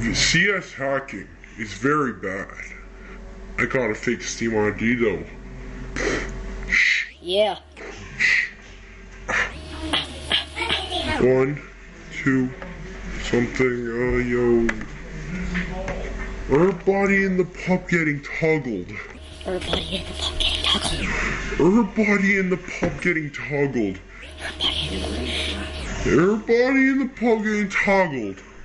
CS hacking is very bad. I got a fake Steam ID though. Yeah. 1, 2, something, yo. Everybody in the pub getting toggled. Everybody in the pub getting toggled. Everybody in the pub getting toggled. Everybody in the pub getting toggled.